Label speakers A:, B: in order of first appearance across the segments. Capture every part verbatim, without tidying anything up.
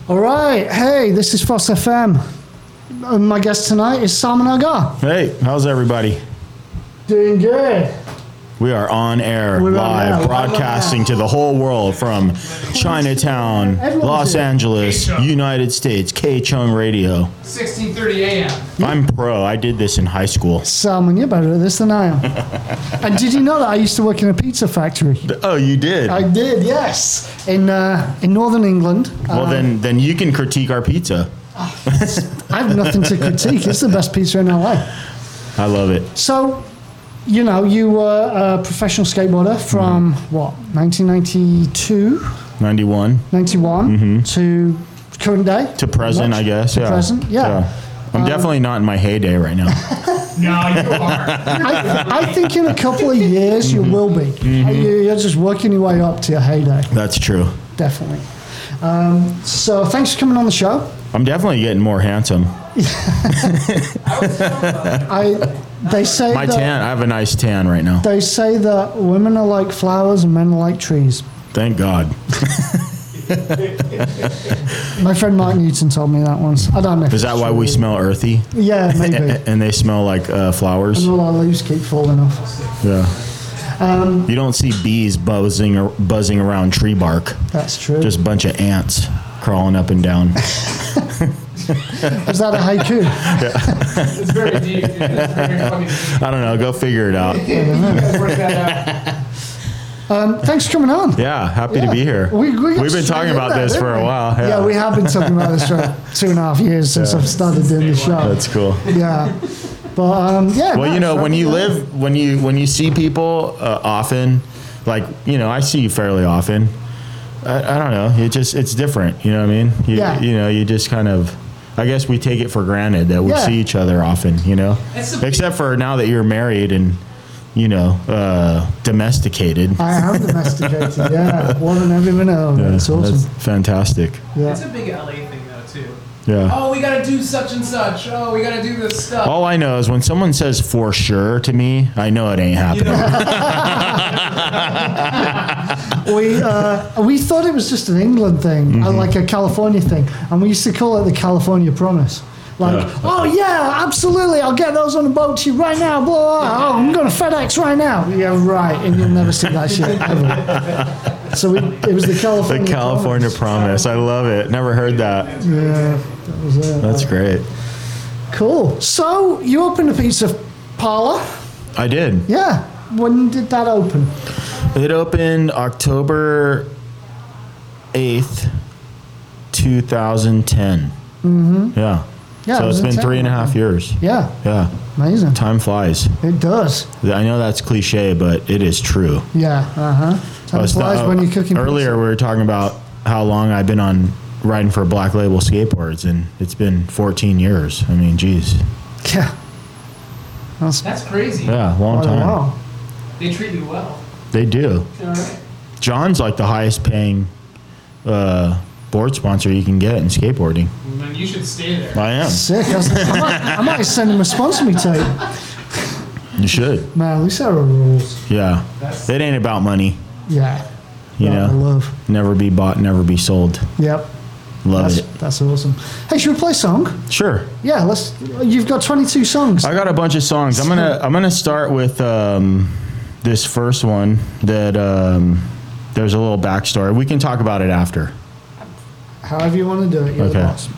A: All right. Hey, this is Foss F M. And my guest tonight is Salman Agha.
B: Hey, how's everybody?
A: Doing good.
B: We are on air,
A: We're
B: live,
A: on air,
B: broadcasting
A: live.
B: to the whole world from Chinatown,
A: Everyone's
B: Los
A: here.
B: Angeles,
C: K-Chung.
B: United States, K-Chung Radio.
C: sixteen thirty a.m.
B: I'm pro. I did this in high school.
A: Salman, you're better at this than I am. And did you know that I used to work in a pizza factory?
B: Oh, you did?
A: I did, yes. In uh, in Northern England.
B: well,
A: Uh,
B: then, then you can critique our pizza.
A: I have nothing to critique. It's the best pizza in L A.
B: I love it.
A: So, you know, you were a professional skateboarder from,
B: Mm-hmm.
A: what, nineteen ninety-two,
B: ninety-one
A: ninety-one to current day?
B: Mm-hmm. to present,
A: Much?
B: I guess.
A: To
B: yeah.
A: present, yeah.
B: I'm definitely not in my heyday right now.
C: No, you are.
A: I, I think in a couple of years you will be.
B: Mm-hmm.
A: You- You're just working your way up to your heyday,
B: That's true.
A: definitely. Um, so thanks for coming on the show.
B: I'm definitely getting more handsome.
A: I they say
B: My
A: that,
B: tan, I have a nice tan right now.
A: they say that women are like flowers and men are like trees.
B: Thank God.
A: My friend Mark Newton told me that once. I don't know. if
B: Is that
A: it's
B: why
A: true.
B: we smell earthy?
A: Yeah, maybe.
B: And they smell like uh, flowers?
A: And all our leaves keep falling off.
B: Yeah.
A: Um,
B: You don't see bees buzzing or buzzing around tree bark.
A: That's true.
B: Just a bunch of ants crawling up and down.
A: Is that a haiku?
C: It's very deep. It's very funny.
B: I don't know. Go figure it out.
C: You guys work that out.
A: Um, thanks for coming on.
B: Yeah, happy to be here.
A: We, we got
B: We've been
A: straight
B: talking
A: in
B: about
A: there,
B: this
A: didn't
B: for a
A: we?
B: while.
A: Yeah.
B: Yeah,
A: we have been talking about this for two and a half years since
B: Yeah.
A: I've started doing the show.
B: That's cool.
A: Yeah, but um, yeah.
B: Well,
A: no,
B: you know,
A: it's
B: when you
A: right.
B: live, when you when you see people uh, often, like you know, I see you fairly often. I, I don't know. It just it's different. You know what I mean? You,
A: Yeah.
B: You know, you just kind of. I guess we take it for granted that we
A: Yeah.
B: see each other often. You know,
C: It's a-
B: except for now that you're married and you know uh, domesticated.
A: I am domesticated. Yeah, one and every minute of it.
B: Yeah,
A: It's awesome.
B: That's fantastic.
A: Yeah.
C: It's a big L A thing, though, too.
B: Yeah.
C: Oh, we gotta do such and such. Oh, we gotta do this stuff.
B: All I know is when someone says for sure to me, I know it ain't
C: You
B: happening.
C: know,
A: We uh, we thought it was just an England thing,
B: Mm-hmm.
A: uh, like a California thing, and we used to call it the California Promise. Like,
B: Yeah.
A: oh yeah, absolutely, I'll get those on the boat to you right now. Blah, blah, blah. Oh, I'm going to FedEx right now. Yeah, right, and you'll never see that shit ever. So we, it was the
B: The
A: California.
B: California promise. I love it. Never heard that.
A: Promise. Yeah, that was it.
B: That's great.
A: Cool. So you opened a pizza parlor.
B: I did.
A: Yeah. When did that open?
B: It opened October eighth, two thousand ten. Mm-hmm. Yeah.
A: Yeah, it
B: So
A: was
B: it's been
A: insane.
B: three and a half years.
A: Yeah.
B: Yeah.
A: Amazing.
B: Time flies.
A: It does.
B: I know that's cliche, but it is true.
A: Yeah. Uh huh.
B: I
A: Time
B: was
A: flies
B: th-
A: when you're cooking.
B: Earlier,
A: pizza.
B: we were talking about how long I've been on riding for Black Label skateboards, and it's been fourteen years. I mean, geez.
A: Yeah. That's
C: that's crazy.
B: Yeah, long
A: quite a
B: time.
A: while.
C: They treat you well.
B: They do.
C: All right.
B: John's like the highest paying uh, board sponsor you can get in skateboarding.
C: Then you should stay there.
B: I am.
A: Sick. I, was, I, might, I might send him a sponsor me tape.
B: You should.
A: Man, we set our rules.
B: Yeah.
C: That's-
B: It ain't about money.
A: Yeah.
B: You
A: Love,
B: know,
A: Love.
B: never be bought, never be sold.
A: Yep.
B: Love
A: That's,
B: it.
A: that's awesome. Hey, should we play a song?
B: Sure.
A: Yeah, let's. You've got twenty-two songs.
B: I got a bunch of songs. I'm gonna I'm gonna start with um, this first one that um, there's a little backstory. We can talk about it after.
A: However you want to do it. You're the
B: Okay.
A: boss.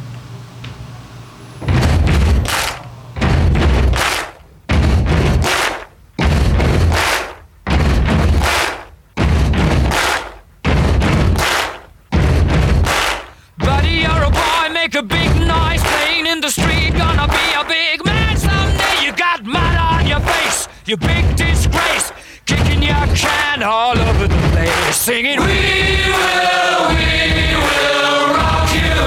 D: Buddy, you're a boy, make a big noise playing in the street. Gonna be a big man someday. You got mud on your face, you big disgrace. Kicking your can all over the place. Singing, we will, we will rock you.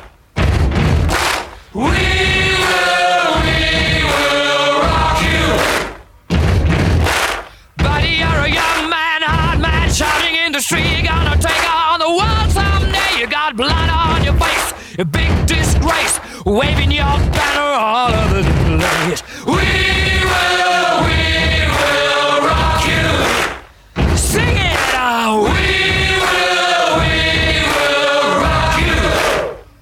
D: We will, we will rock you. Buddy, you're a young man, hard man, shouting in the street. Gonna take on the world someday. You got blood on your face, a big disgrace, waving your banner all over the place. We will, we will rock you. Sing it out. We will, we will rock you.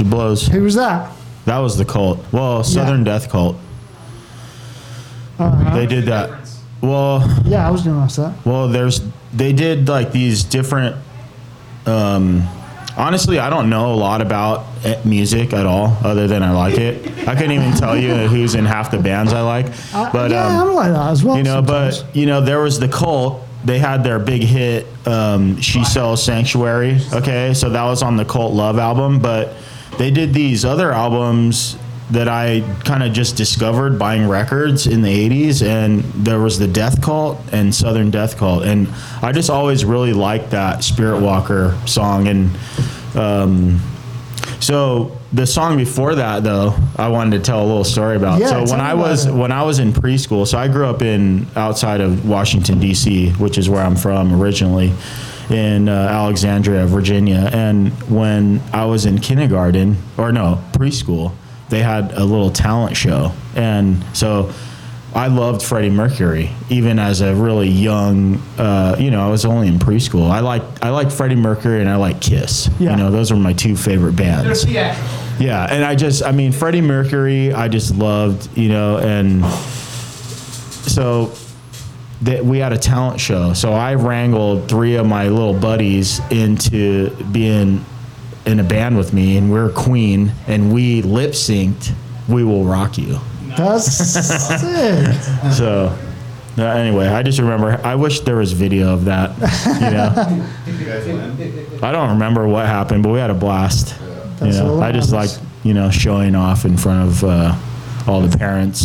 B: She blows.
A: Who was that?
B: That was the Cult. Well, Southern Death Cult.
A: Uh-huh.
B: They did that. Well,
A: Yeah, I was going to ask that.
B: well, there's they did like these different. Um, honestly, I don't know a lot about eh, music at all, other than I like it. I couldn't even tell you who's in half the bands I like.
A: Uh,
B: But
A: yeah,
B: um,
A: I'm like that as well.
B: you know,
A: sometimes.
B: but you know, there was the Cult. They had their big hit, um, "She Sells Sanctuary." Okay, so that was on the Cult Love album. But they did these other albums that I kind of just discovered buying records in the eighties, and there was the Death Cult and Southern Death Cult, and I just always really liked that Spirit Walker song. And um, so the song before that, though, I wanted to tell a little story about.
A: Yeah,
B: so
A: tell
B: when
A: me
B: I
A: about
B: was
A: it.
B: when I was in preschool, so I grew up in outside of Washington D C, which is where I'm from originally, in uh, Alexandria, Virginia. And when I was in kindergarten, or no, preschool, they had a little talent show. And so I loved Freddie Mercury, even as a really young, uh, you know, I was only in preschool. I like I like Freddie Mercury and I like Kiss.
A: Yeah.
B: You know, those are my two favorite
C: They're
B: bands.
C: theatrical.
B: Yeah, and I just, I mean, Freddie Mercury, I just loved, you know, and so that we had a talent show. So I wrangled three of my little buddies into being in a band with me, and we're Queen, and we lip synced "We Will Rock You."
A: That's sick.
B: So uh, anyway, I just remember, I wish there was video of that, you know.
E: Did you guys win?
B: I don't remember what happened, but we had a blast. You
A: That's all
B: know,
A: that
B: I just like,
A: matters.
B: you know, showing off in front of uh, all the parents.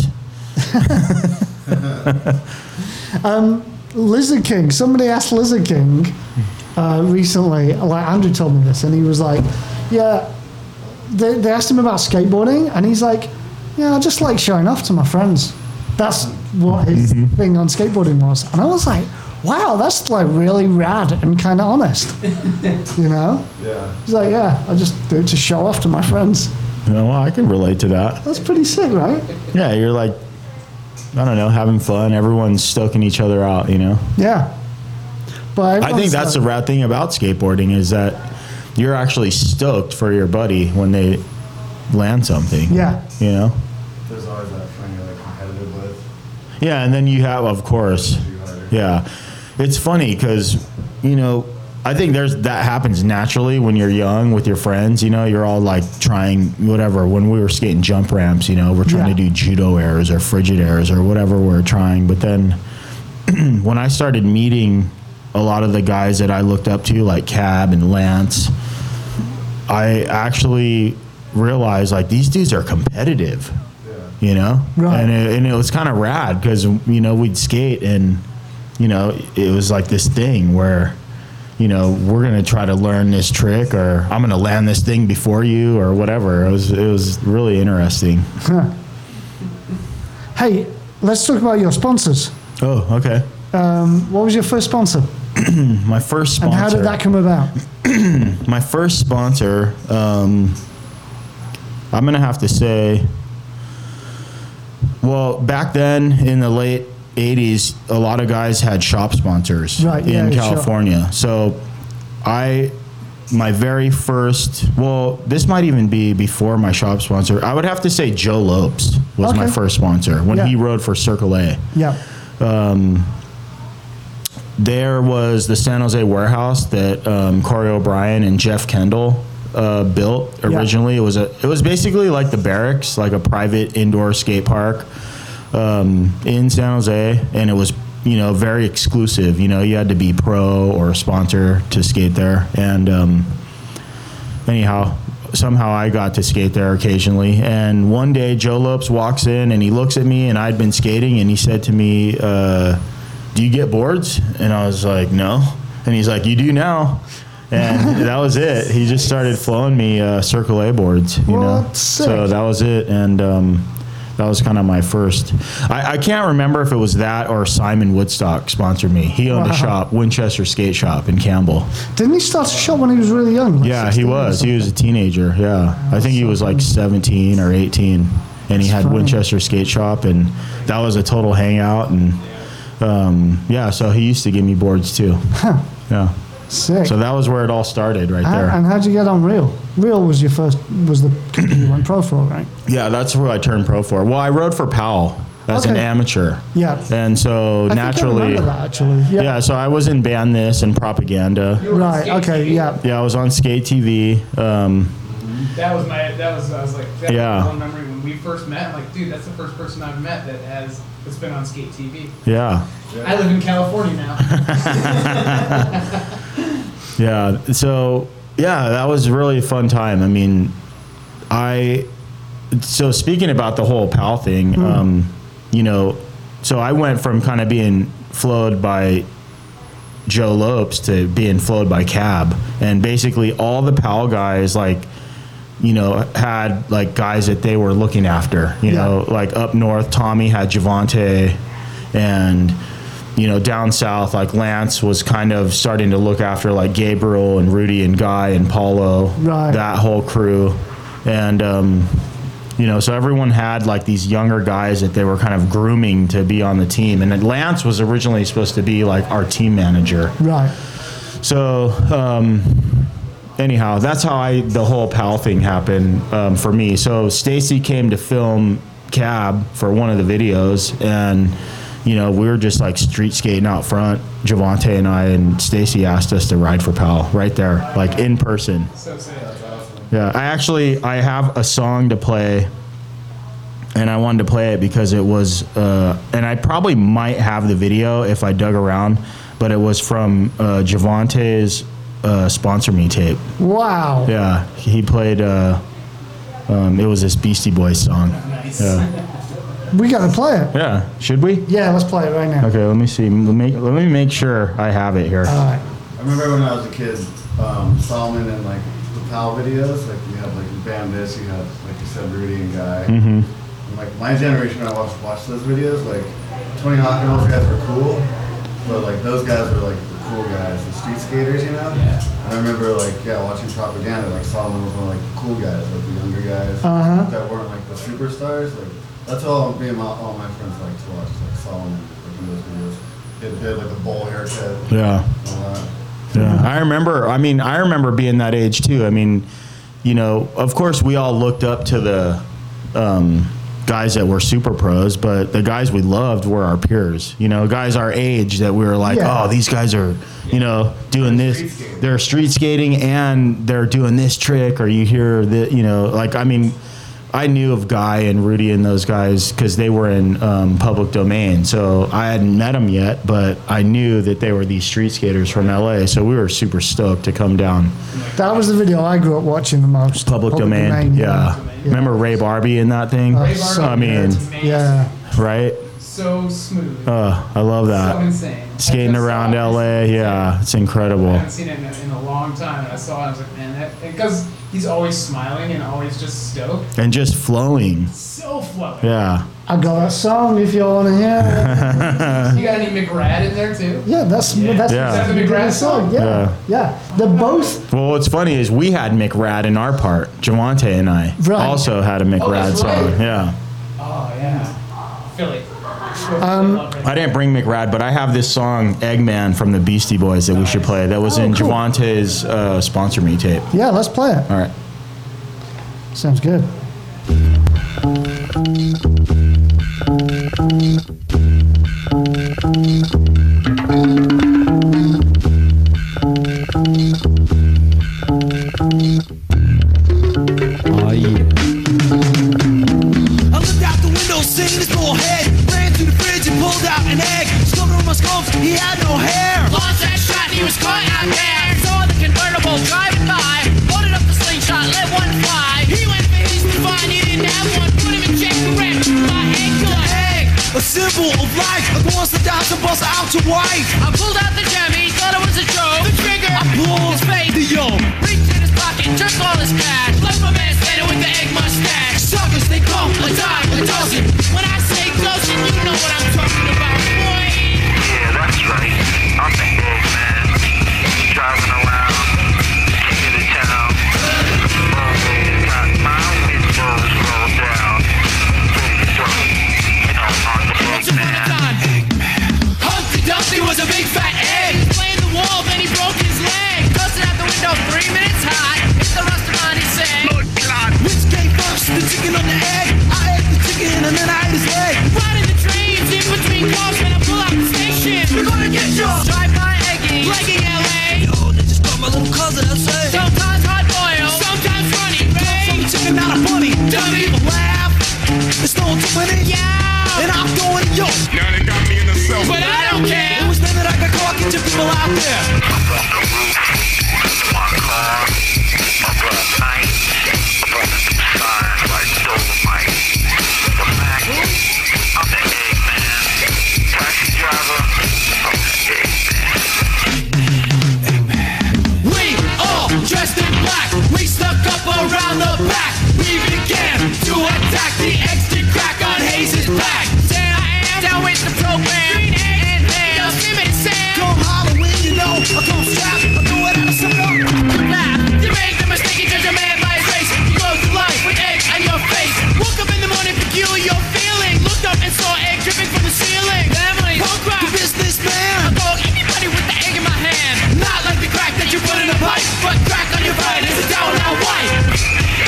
A: Lizard King. Somebody asked Lizard King uh, recently, like Andrew told me this, and he was like, yeah, they, they asked him about skateboarding, and he's like, yeah, I just like showing off to my friends. That's what his thing on skateboarding was. And I was like, wow, that's like really rad and kind of honest. You know?
E: Yeah.
A: He's like, yeah, I just do it to show off to my friends.
B: You know, well, I can relate to that.
A: That's pretty sick, right?
B: Yeah, you're like, I don't know, having fun. Everyone's stoking each other out, you know?
A: Yeah. But
B: I think
A: everyone's
B: that's the
A: like-
B: rad thing about skateboarding is that you're actually stoked for your buddy when they land something.
A: Yeah.
B: You know?
E: There's always that friend you're like competitive with.
B: Yeah, and then you have, of course,
E: Do harder.
B: yeah. It's funny because, you know, I think there's that happens naturally when you're young with your friends. You know, you're all like trying whatever. When we were skating jump ramps, you know, we're trying
A: Yeah.
B: to do judo airs or frigid airs or whatever we're trying. But then when I started meeting a lot of the guys that I looked up to, like Cab and Lance, I actually realized like these dudes are competitive. You know,
A: Right.
B: and it, and it was kind of rad because you know we'd skate and you know it was like this thing where you know we're gonna try to learn this trick or I'm gonna land this thing before you or whatever. It was it was really interesting.
A: Hey, let's talk about your sponsors.
B: Oh, okay.
A: Um, what was your first sponsor?
B: My first
A: And
B: sponsor.
A: how did that come about?
B: My first sponsor. Um, I'm gonna have to say. Well, back then in the late eighties, a lot of guys had shop sponsors
A: Right, yeah,
B: in
A: sure.
B: California. So I, my very first, well, this might even be before my shop sponsor. I would have to say Joe Lopes was my
A: Okay.
B: first sponsor when
A: Yeah.
B: he rode for Circle A.
A: Yeah.
B: There was the San Jose warehouse that um, Corey O'Brien and Jeff Kendall uh, built originally. It was a it was basically like the barracks, like a private indoor skate park um, in San Jose, and it was you know very exclusive. You know, you had to be pro or a sponsor to skate there, and um, anyhow. Somehow I got to skate there occasionally. And one day Joe Lopes walks in and he looks at me and I'd been skating and he said to me, uh, do you get boards? And I was like, no. And he's like, you do now. And that was it. He just started flowing me uh, Circle A boards, you know.
A: What? Sick.
B: So that was it. And um, that was kind of my first. I, I can't remember if it was that or Simon Woodstock sponsored me. He owned
A: Wow.
B: a shop, Winchester Skate Shop in Campbell.
A: Didn't he start a shop when he was really young? like
B: Yeah, he
A: sixteen or
B: was. He
A: something?
B: was a teenager. Yeah, I think he was like seventeen or eighteen, and he had
A: funny.
B: Winchester Skate Shop, and that was a total hangout. And um, yeah, so he used to give me boards too. Yeah,
A: Sick.
B: So that was where it all started, right
A: How-
B: there.
A: and how'd you get on Real? Real was your first, was the company you went pro for, right?
B: Yeah, that's who I turned pro for. Well, I rode for Powell as an
A: Okay.
B: amateur.
A: Yeah.
B: And so
A: I think I
B: naturally,
A: remember that actually. Yeah.
B: yeah, so I was in Band This and Propaganda.
C: You were on
A: Right.
C: Skate
A: Okay.
C: T V.
A: Yeah.
B: Yeah, I was on Skate T V. Um,
C: That was my. That was. I was like. That
B: Yeah.
C: was one memory when we first met. I'm like, dude, that's the first person I've met that has that's been on Skate T V.
B: yeah.
C: I live in California now.
B: Yeah. So yeah, that was really a fun time. I mean, I. So speaking about the whole PAL thing,
A: Mm.
B: um, you know, so I went from kind of being flowed by Joe Lopes to being flowed by Cab, and basically all the PAL guys like, you know, had like guys that they were looking after. You
A: Yeah.
B: know, like up north, Tommy had Javante, and you know, down south, like Lance was kind of starting to look after like Gabriel and Rudy and Guy and Paulo,
A: Right.
B: that whole crew, and um, you know, so everyone had like these younger guys that they were kind of grooming to be on the team, and then Lance was originally supposed to be like our team manager.
A: Right.
B: So, um, anyhow, that's how I the whole PAL thing happened um, for me. So Stacy came to film Cab for one of the videos, and you know we were just like street skating out front, Javante and I, and Stacy asked us to ride for PAL right there, like in person.
C: So sick. That's awesome.
B: Yeah, I actually I have a song to play, and I wanted to play it because it was, uh, and I probably might have the video if I dug around, but it was from uh, Javante's uh, Sponsor Me tape.
A: Wow.
B: Yeah, he played. Uh, um, it was this Beastie Boys song.
C: Nice.
B: Yeah,
A: We gotta play it.
B: yeah. Should we?
A: Yeah, let's play it right now.
B: Okay, let me see. Let me let me make sure I have it here.
A: All right.
E: I remember when I was a kid, um, Solomon and like the PAL videos, like you had like Band This, you had like you said Rudy and Guy.
B: Mm-hmm.
E: And, like my generation, I watched watched those videos. Like Tony Hawk and those guys were cool, but like those guys were like the cool guys, the street skaters, you know.
C: Yeah.
E: And I remember like yeah, watching Propaganda. Like Solomon was one of like the cool guys, like the younger guys
A: Uh-huh.
E: that weren't like the superstars. Like that's all me and my, all my friends like to watch, like Solomon, like in those videos. He had, he had like a bowl haircut.
B: Yeah.
E: And all that.
B: Yeah, I remember. I mean, I remember being that age too. I mean, you know, of course, we all looked up to the um, guys that were super pros, but the guys we loved were our peers. You know, guys our age that we were like,
A: Yeah.
B: oh, these guys are, you know, doing
E: They're
B: this.
E: street skating.
B: They're street skating and they're doing this trick, or you hear that, you know, like I mean. I knew of Guy and Rudy and those guys because they were in um, public domain. So I hadn't met them yet, but I knew that they were these street skaters from L A. So we were super stoked to come down.
A: That was the video I grew up watching the most.
B: Public, domain, yeah. Remember Ray Barbie in that thing?
A: Uh,
C: Ray
A: so
C: Barbie,
B: I mean,
C: that's amazing.
A: Yeah.
B: right?
C: So smooth.
B: Uh, I love
C: so
B: that.
C: insane. I
B: Skating
C: just
B: around
C: saw it
B: L A,
C: recently.
B: yeah, it's
C: I
B: incredible.
C: haven't seen it in a, in a long time, and I saw it. I was like, man, that because he's always smiling and always just stoked.
B: And just flowing,
C: So flowing.
B: yeah.
A: I got that song if you want to hear it.
C: You got any McRad in there too?
A: Yeah, that's
C: Yeah.
A: that's
B: Yeah.
A: that's
C: Is that the McGrath song?
A: Yeah, yeah. They're both
B: Well, what's funny is we had McRad in our part. Javante and I
A: Right.
B: also had a McRad
C: that's
B: song,
C: right.
B: yeah.
C: Oh yeah, Philly.
A: Um,
B: I didn't bring McRad, but I have this song Eggman from the Beastie Boys that we should play. That was
A: Oh,
B: in
A: cool.
B: Javante's uh, Sponsor Me tape.
A: yeah. Let's play it.
B: All right.
A: Sounds good.
B: Oh yeah.
F: I looked out the window, seeing this little head. Ran to the fridge and pulled out an egg. Scoped on my scopes, he had no hair.
D: Lost that shot, he was caught out there. Saw the convertible driving by. Loaded up the slingshot, let one fly. He went for his to find, he didn't have one. Put him in check, correct. My egg to a egg.
F: A symbol of life. I go on the dots and bust out your wife.
D: I pulled out the gem, he thought it was a joke. The trigger,
F: I pulled
D: his face.
F: the yo.
D: Reached in his pocket, took all his cash. Left my man standing with the egg mustache.
F: Suckers, they come.
D: A dime, a dozen. When I say dozen, you know what I'm talking about, boy.
G: Yeah, that's right. I'm the egg man. Driving around, king of the town. Always got my windows rolled down. Pretty drunk, you know, on the book, man.
D: Humpty Dumpty was a big fat egg. Playing the wall, then he broke his leg.
F: egg. I ate the chicken and then I ate his leg.
D: Riding the trains in between cars when I pull out the station.
F: We're gonna get you.
D: Drive-by egging, legging L A.
F: Yo, they just brought my little cousin, I say.
D: Sometimes hot boiled, sometimes runny
F: Some
D: rain.
F: chicken, not a bunny. Don't even laugh. It's no twenty.
D: Yeah,
F: And I'm throwing it, yo.
G: Now they got me in the cell.
D: but I don't care.
F: It was then that I got caught catching people out there.
G: My car, my brother night, my brother signs like Dolomite. The Mac, I'm the Eggman. Taxi driver, I'm the Eggman.
D: We all dressed in black. We stuck up around the back. We began to attack the extra crack on Hayes' back. Down, down with the program. Green egg and ham. Yosemite Sam.
F: Come Halloween, you know, I come strap, I do it out of some
D: Laugh. You make the mistake, you judge a man by his race. You go through life with egg on your face. Woke up in the morning, peculiar feeling. Looked up and saw egg dripping from the ceiling. Family, punk rock.
F: The businessman.
D: I call anybody with the egg in my hand. Not like the crack that you put in a pipe, but crack on your bite is a down now white.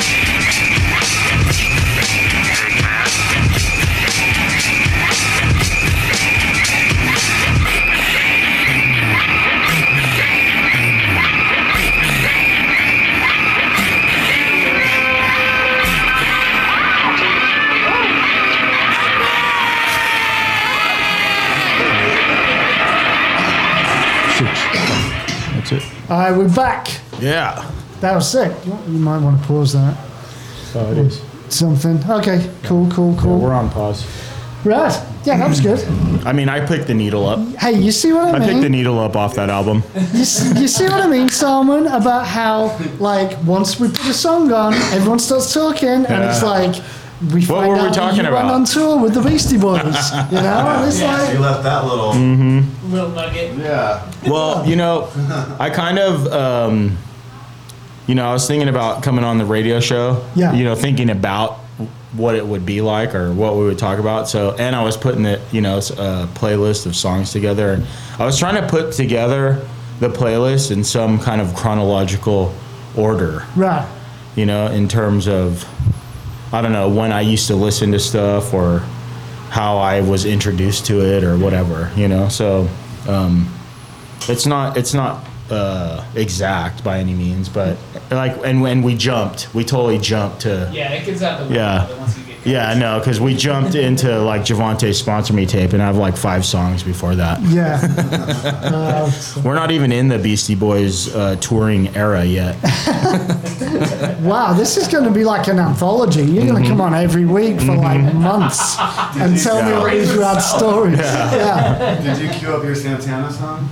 B: That's it.
A: All right, we're back.
B: Yeah.
A: That was sick. You, you might want to pause that.
B: Oh, it is.
A: Something. Okay, cool, cool, cool.
B: We're on pause.
A: Right. Yeah, that was good.
B: I mean, I picked the needle up.
A: Hey, you see what I
B: I
A: mean?
B: picked the needle up off that album.
A: You, s- you see what I mean, Salmon? About how, like, once we put a song on, everyone starts talking, and it's
B: Yeah.
A: like, we
B: What
A: find
B: were we
A: out
B: talking
A: you went
B: about?
A: on tour with the Beastie Boys, you know? And it's
E: You
A: like,
E: left that little.
C: Little nugget.
E: Yeah.
B: Well, you know, I kind of, um, you know, I was thinking about coming on the radio show.
A: Yeah.
B: You know, thinking about what it would be like or what we would talk about. So, and I was putting the, you know, a playlist of songs together. And I was trying to put together the playlist in some kind of chronological order,
A: right.
B: you know, in terms of, I don't know, when I used to listen to stuff or how I was introduced to it or whatever, you know. So um, it's not it's not uh, exact by any means, but like, and when we jumped, we totally jumped to.
C: Yeah, it gets out the window
B: Yeah.
C: once you get
B: Yeah, no, because we jumped into like Javante Sponsor Me tape, and I have like five songs before that.
A: Yeah. uh,
B: We're not even in the Beastie Boys uh, touring era yet.
A: wow, this is going to be like an anthology. You're going to come on every week for like months and tell me
B: Yeah.
A: all these rad stories. Yeah.
E: Did you cue up your Santana song?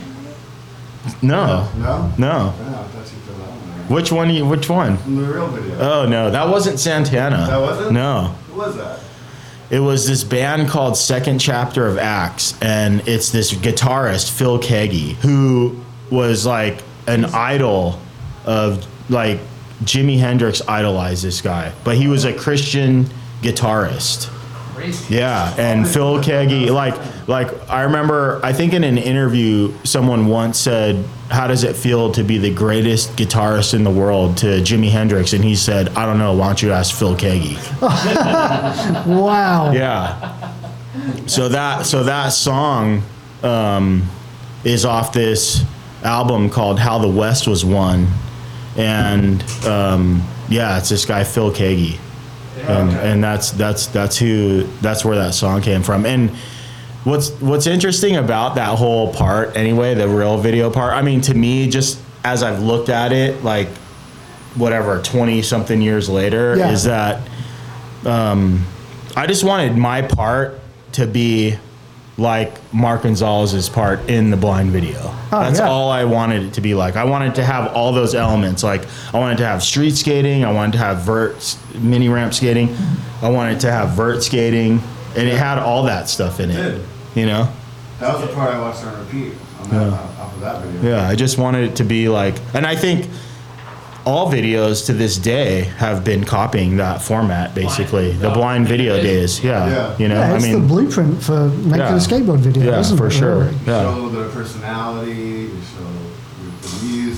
B: No,
E: No?
B: no.
E: Yeah, I thought you threw that one there.
B: Which one? you- Which one?
E: From the real video.
B: Oh no, that wasn't Santana.
E: That wasn't?
B: No.
E: Who was that?
B: It was this band called Second Chapter of Acts, and it's this guitarist, Phil Kagi, who was like an idol of, like, Jimi Hendrix idolized this guy, but he was a Christian guitarist.
C: crazy.
B: Yeah, and Phil Kagi, like, like I remember, I think in an interview, someone once said, "How does it feel to be the greatest guitarist in the world?" to Jimi Hendrix, and he said, "I don't know. Why don't you ask Phil Kagi?"
A: Wow.
B: Yeah. So that so that song um, is off this album called "How the West Was Won," and um, yeah, it's this guy Phil Kagi, and, and that's that's that's who that's where that song came from. And what's what's interesting about that whole part, anyway, the real video part. I mean, to me, just as I've looked at it, like whatever twenty something years later,
A: Yeah.
B: is that. Um, I just wanted my part to be like Mark Gonzalez's part in the blind video. That's
A: yeah.
B: all I wanted it to be like. I wanted to have all those elements. Like I wanted to have street skating. I wanted to have vert mini ramp skating. I wanted to have vert skating, and it had all that stuff in
E: It
B: it.
E: did.
B: You know?
E: That was the part I watched on repeat on that,
B: Yeah.
E: off of that video.
B: Yeah. I just wanted it to be like, and I think all videos to this day have been copying that format, basically. The blind video days. Yeah.
E: Yeah.
B: You know,
A: Yeah,
B: I
A: it's
B: mean,
A: the blueprint for making
B: Yeah.
A: a skateboard video,
B: yeah,
A: isn't
B: for
A: it?
B: sure.
A: really?
E: You show a
B: Yeah.
E: little bit of personality, you show the music,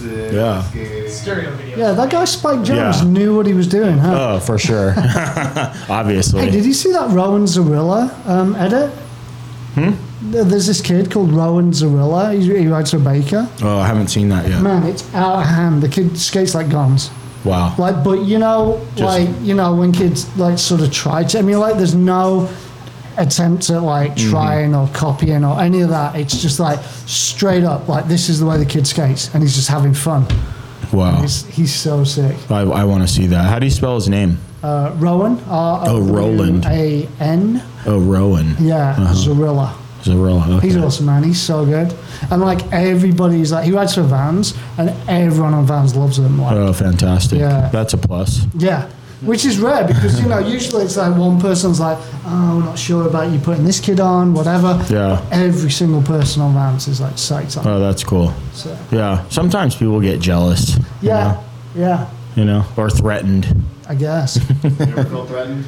E: music,
B: Yeah.
E: skating.
C: Stereo video.
A: Yeah, that guy Spike Jones
B: Yeah.
A: knew what he was doing, huh?
B: Oh, for sure. Obviously.
A: Hey, did you see that Rowan Zarilla um, edit? Hmm? There's this kid called Rowan Zarilla. He, he rides for Baker.
B: Oh, I haven't seen that yet.
A: Man, it's out of hand. The kid skates like guns.
B: Wow.
A: Like, but you know,
B: Just-
A: like, you know, when kids like sort of try to, I mean, like, there's no attempt at like trying or copying or any of that. It's just like straight up, like, this is the way the kid skates, and he's just having fun.
B: Wow.
A: He's, he's so sick.
B: I, I want to see that. How do you spell his name?
A: Uh, Rowan. R
B: Oh, Roland.
A: A N.
B: Oh, Rowan.
A: Yeah, Zarilla.
B: Zarilla. Okay.
A: He's awesome, man. He's so good. And like everybody's like, he rides for Vans, and everyone on Vans loves him. Like,
B: Oh, fantastic.
A: Yeah.
B: That's a plus.
A: yeah. Which is rare because, you know, usually it's like one person's like, oh, we're not sure about you putting this kid on, whatever.
B: Yeah.
A: Every single person on Vans is like psyched on.
B: Oh, that's cool.
A: So,
B: Yeah. Sometimes people get jealous. you
A: yeah.
B: know,
A: Yeah.
B: You know, or threatened.
A: I guess.
E: You ever feel threatened?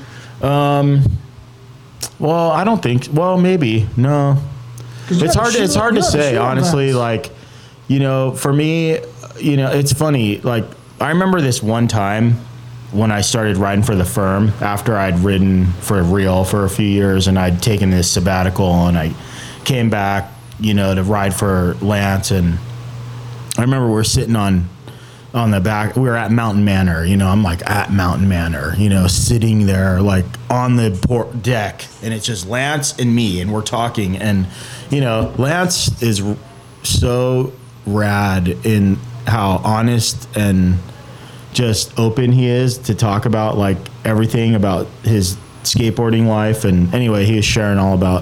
B: Well, I don't think. Well, maybe no.
A: 'Cause you
B: It's
A: had
B: hard.
A: to
B: It's
A: shoot-
B: hard
A: you
B: to
A: had to
B: say,
A: shoot on
B: honestly.
A: Vans.
B: Like, you know, for me, you know, it's funny. Like, I remember this one time when I started riding for the firm after I'd ridden for real for a few years, and I'd taken this sabbatical, and I came back, you know, to ride for Lance, and I remember we're sitting on on the back. We were at Mountain Manor, you know. I'm like at Mountain Manor, you know, sitting there like on the port deck, and it's just Lance and me, and we're talking, and you know, Lance is r- so rad in how honest and just open he is to talk about like everything about his skateboarding life. And anyway, he was sharing all about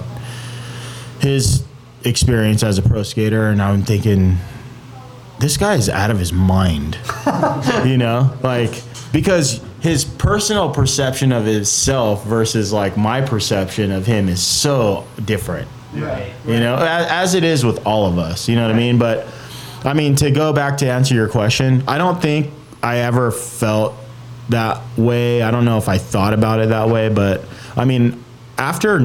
B: his experience as a pro skater, and I'm thinking, this guy is out of his mind, you know, like, because his personal perception of himself versus like my perception of him is so different,
C: Right.
B: you know, as, as it is with all of us, you know what I mean? But I mean, to go back to answer your question, I don't think I ever felt that way. I don't know if I thought about it that way, but I mean, after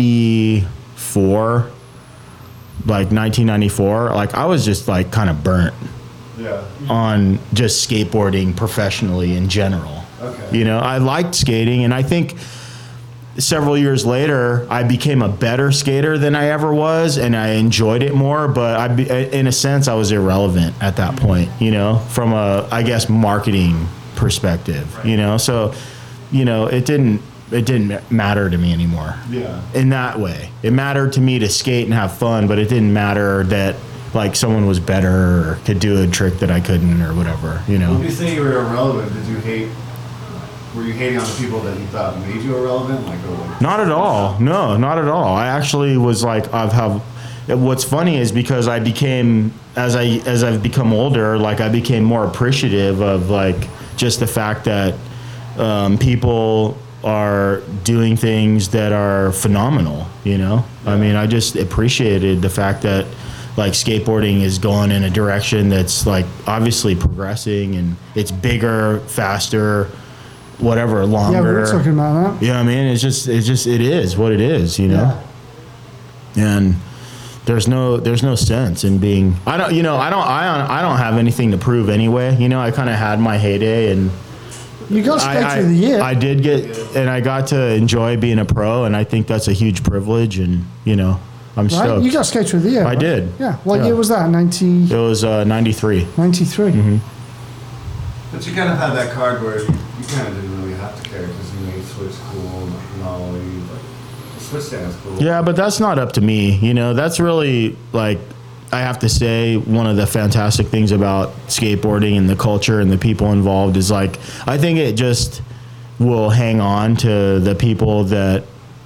B: ninety-four, like nineteen ninety-four, like I was just like kind of burnt
E: Yeah.
B: on just skateboarding professionally in general.
E: Okay.
B: You know, I liked skating, and I think several years later, I became a better skater than I ever was, and I enjoyed it more. But I, be- in a sense, I was irrelevant at that point, you know, from a, I guess, marketing perspective, you know. So, you know, it didn't, it didn't matter to me anymore.
E: Yeah.
B: In that way, it mattered to me to skate and have fun, but it didn't matter that like someone was better or could do a trick that I couldn't or whatever, you know.
E: When you say you were irrelevant, did you hate? Were you hating on the people that you thought made you irrelevant? Like, or like
B: Not at all. No, not at all. I actually was like, I've have. What's funny is because I became as I as I've become older, like I became more appreciative of like just the fact that um, people are doing things that are phenomenal. You know, I mean, I just appreciated the fact that like skateboarding is going in a direction that's like obviously progressing, and it's bigger, faster, whatever, longer.
A: Yeah, we were talking about that.
B: Yeah, I mean, it's just, it's just, it is what it is, you know.
A: Yeah.
B: And there's no, there's no sense in being. I don't, you know, I don't, I don't, I don't have anything to prove anyway. You know, I kind of had my heyday, and
A: You got straight
B: I, I,
A: through the year.
B: I did get, and I got to enjoy being a pro, and I think that's a huge privilege, and you know, I'm
A: right?
B: stoked.
A: You got skate through the year.
B: I
A: right?
B: did.
A: Yeah. What
B: Yeah.
A: year was that? ninety,
B: It was uh, ninety-three.
A: ninety-three.
B: Mm-hmm.
E: But you kind of had that card where you, you kind of didn't really have to care because you made Switch cool, Nolly, like the Switch stand's cool.
B: Yeah, but that's not up to me. You know, that's really like, I have to say, one of the fantastic things about skateboarding and the culture and the people involved is like, I think it just will hang on to the people that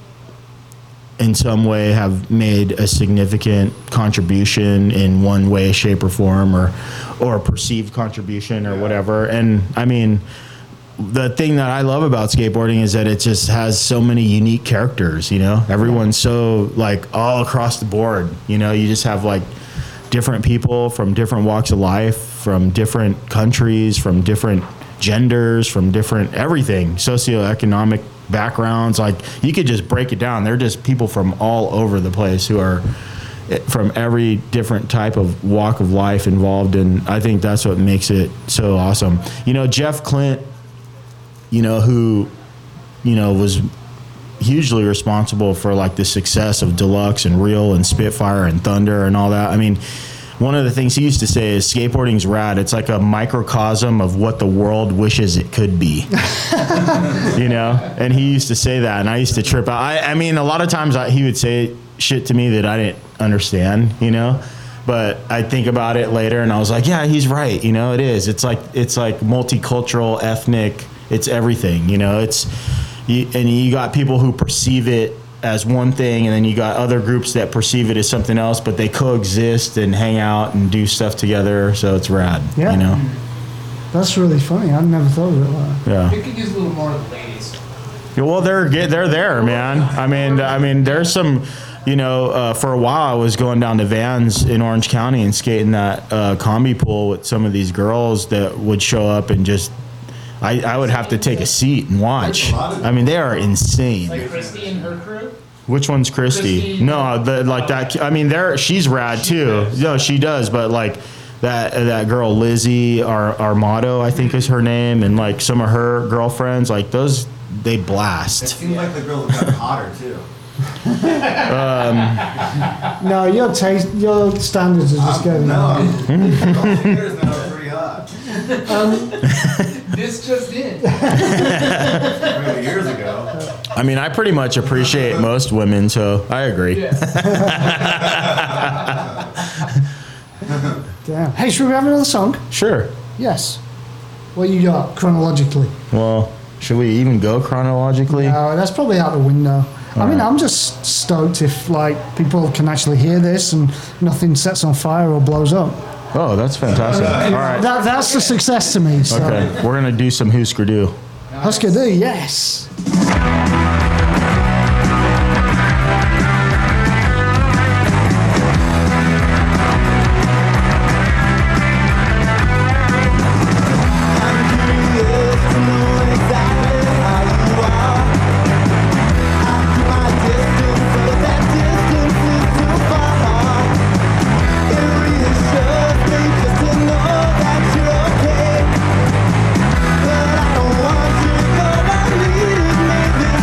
B: in some way have made a significant contribution in one way, shape, or form, or or a perceived contribution or whatever. And I mean, the thing that I love about skateboarding is that it just has so many unique characters, you know? Everyone's so like all across the board, you know? You just have like different people from different walks of life, from different countries, from different genders, from different everything, socioeconomic backgrounds. Like you could just break it down. They're just people from all over the place who are it- from every different type of walk of life involved, and I think that's what makes it so awesome. You know, Jeff Clint, you know, who, you know, was hugely responsible for like the success of Deluxe and Real and Spitfire and Thunder and all that. I mean, one of the things he used to say is skateboarding's rad. It's like a microcosm of what the world wishes it could be. You know? And he used to say that, and I used to trip out. I, I mean, a lot of times I, he would say shit to me that I didn't understand, you know? But I think about it later, and I was like, yeah, he's right. You know, it is. It's like it's like multicultural, ethnic. It's everything, you know? It's you, and you got people who perceive it as one thing, and then you got other groups that perceive it as something else, but they coexist and hang out and do stuff together, so it's rad.
A: Yeah.
B: You know?
A: That's really funny. I'd never thought of it like that.
B: Yeah.
C: We could use a little more of the ladies.
B: Yeah, well, they're get- they're there, man. I mean, I mean, there's some, you know, uh, for a while I was going down to Vans in Orange County and skating that uh, combi pool with some of these girls that would show up and just, I, I would have to take a seat and watch. I mean, they are insane.
C: Like Christy and her crew.
B: Which one's Christy?
C: Christy.
B: No, the, like that. I mean, there she's rad too. No, she does, but like that that girl Lizzie Ar- Armato, I think is her name, and like some of her girlfriends, like those, they
E: It
B: blast.
E: seems like the girls have gotten hotter too.
A: No, your taste, your standards are just getting.
E: No, I'm years now are pretty hot.
C: This just in.
E: Really, years ago.
B: I mean, I pretty much appreciate most women, so I agree.
C: Yeah.
A: Damn. Hey, should we have another song?
B: Sure.
A: Yes. What you got chronologically?
B: Well, should we even go chronologically?
A: No, that's probably out the window. I mean,
B: right.
A: I'm just stoked if like people can actually hear this and nothing sets on fire or blows up.
B: Oh, that's fantastic. All right.
A: That, that's the success to me. So.
B: Okay, we're gonna do some Husker Du.
A: Husker Du, yes.
F: But I don't want you to go. I needed maybe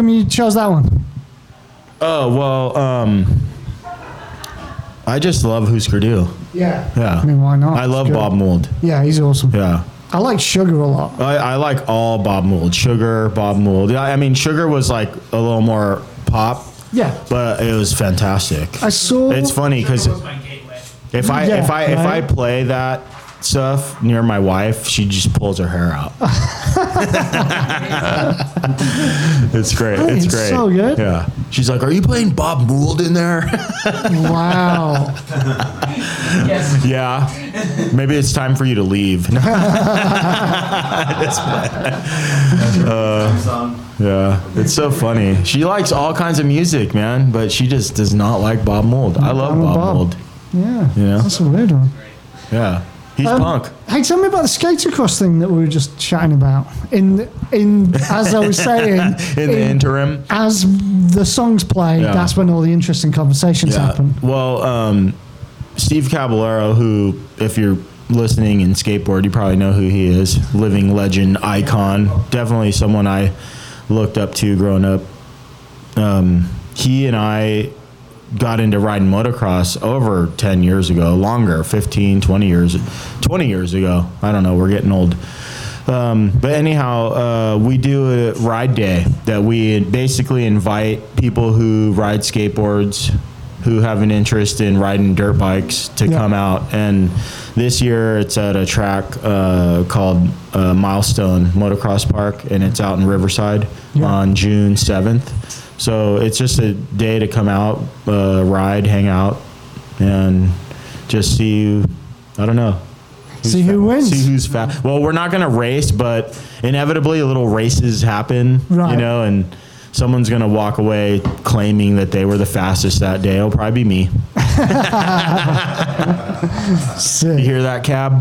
A: come you chose that one?
B: Oh, well, um, I just love Husker Du.
A: Yeah.
B: Yeah.
A: I mean, why not?
B: I
A: It's
B: love
A: good.
B: Bob Mould.
A: Yeah, he's awesome.
B: Yeah.
A: I like Sugar a lot.
B: I, I like all Bob Mould. Sugar, Bob Mould. I, I mean, Sugar was like a little more pop,
A: Yeah.
B: but it was fantastic.
A: I saw.
B: It's funny because
C: was my gateway.
B: if I
A: Yeah,
B: if I if I
A: right.
B: play that stuff near my wife, she just pulls her hair out. It's great.
A: Hey,
B: It's
A: it's
B: great.
A: so good.
B: Yeah. She's like, "Are you playing Bob Mould in there?"
A: Wow.
C: Yes.
B: Yeah. Maybe it's time for you to leave. Uh,
E: Song.
B: yeah. It's so funny. She likes all kinds of music, man, but she just does not like Bob Mould. I love
A: I'm a
B: Bob,
A: Bob.
B: Mould.
A: Yeah.
B: Yeah.
A: That's a weird one.
B: Yeah. He's
A: Um,
B: punk.
A: Hey, tell me about the skater-cross thing that we were just chatting about. In in as I was saying,
B: In the interim.
A: as the songs play,
B: Yeah.
A: that's when all the interesting conversations
B: Yeah.
A: happen.
B: Well, um, Steve Caballero, who, if you're listening in skateboard, you probably know who he is. Living legend, icon. Definitely someone I looked up to growing up. Um, he and I got into riding motocross over ten years ago, longer, fifteen, twenty years, twenty years ago. I don't know. We're getting old. Um, but anyhow, uh, we do a ride day that we basically invite people who ride skateboards, who have an interest in riding dirt bikes, to
A: Yeah.
B: come out. And this year it's at a track uh, called uh, Milestone Motocross Park, and it's out in Riverside
A: Yeah.
B: on June seventh. So it's just a day to come out, uh, ride, hang out, and just see, I don't know. who's
A: See who
B: fa-
A: wins.
B: See who's fast. Well, we're not going to race, but inevitably little races happen,
A: Right.
B: you know, and someone's going to walk away claiming that they were the fastest that day. It'll probably be me. You
A: Sick.
B: hear that, Cab?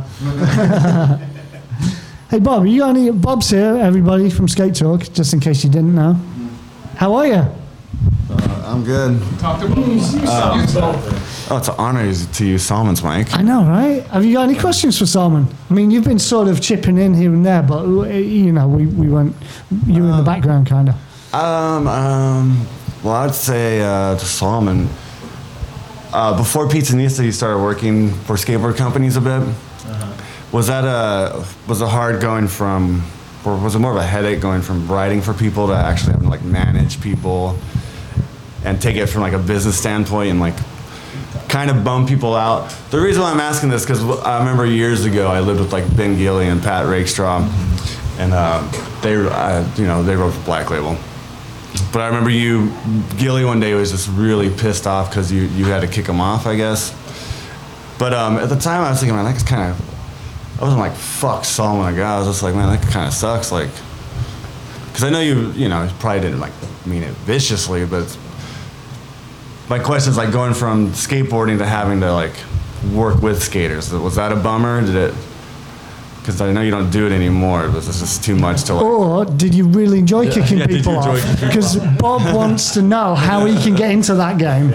A: Hey, Bob, you got any? Bob's here, everybody from Skate Talk, just in case you didn't know. How are you?
H: I'm good.
C: Talked about uh,
H: Oh, it's an honor to use Solomon's mic.
A: I know, right? Have you got any questions for Salman? I mean, you've been sort of chipping in here and there, but uh, you know, we, we went, you were in the background, kind of.
H: Um, um, well, I'd say uh, to Solomon, uh, before Pizzanista, you started working for skateboard companies a bit. Was that a was it hard going from, or was it more of a headache going from writing for people to actually having to like manage people and take it from like a business standpoint and like kind of bum people out? The reason why I'm asking this because I remember years ago I lived with like Ben Gilly and Pat Rakestraw, and um, they uh, you know they wrote for Black Label. But I remember you, Gilly one day was just really pissed off because you, you had to kick him off, I guess. But um, at the time I was thinking, man, that's kind of, I wasn't like, fuck Solomon, like, I was just like, man, that kind of sucks. Like, because I know you, you know, you probably didn't like mean it viciously, but my question is like going from skateboarding to having to like work with skaters. Was that a bummer? Did it, because I know you don't do it anymore, but it's just too much to like.
A: Or did you really enjoy kicking
H: yeah, did you
A: people
H: enjoy
A: off?
H: kicking people
A: Because Bob wants to know how he can get into that game.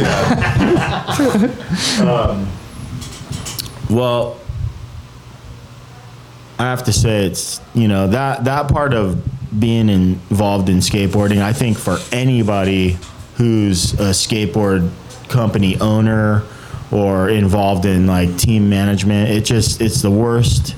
B: Well, I have to say it's, you know, that, that part of being involved in skateboarding, I think for anybody who's a skateboard company owner or involved in like team management, it just, it's the worst.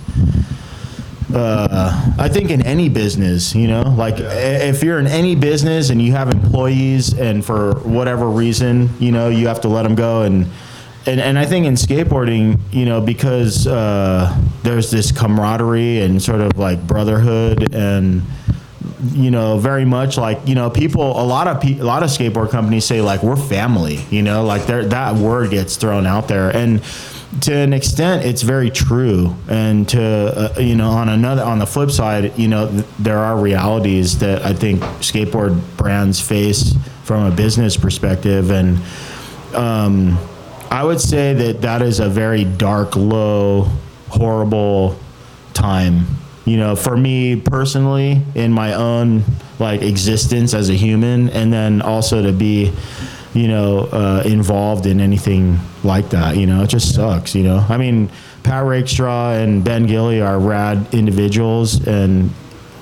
B: Uh, I think in any business, you know, like i- if you're in any business and you have employees and for whatever reason, you know, you have to let them go. And, and, and I think in skateboarding, you know, because uh, there's this camaraderie and sort of like brotherhood and, you know, very much like, you know, people, a lot of pe- a lot of skateboard companies say like, we're family, you know, like there, that word gets thrown out there. And to an extent, it's very true. And to, uh, you know, on another, on the flip side, you know, th- there are realities that I think skateboard brands face from a business perspective. And um, I would say that that is a very dark, low, horrible time. You know, for me personally, in my own like existence as a human, and then also to be, you know, uh, involved in anything like that, you know, it just sucks, you know. I mean, Pat Rakestraw and Ben Gilly are rad individuals, and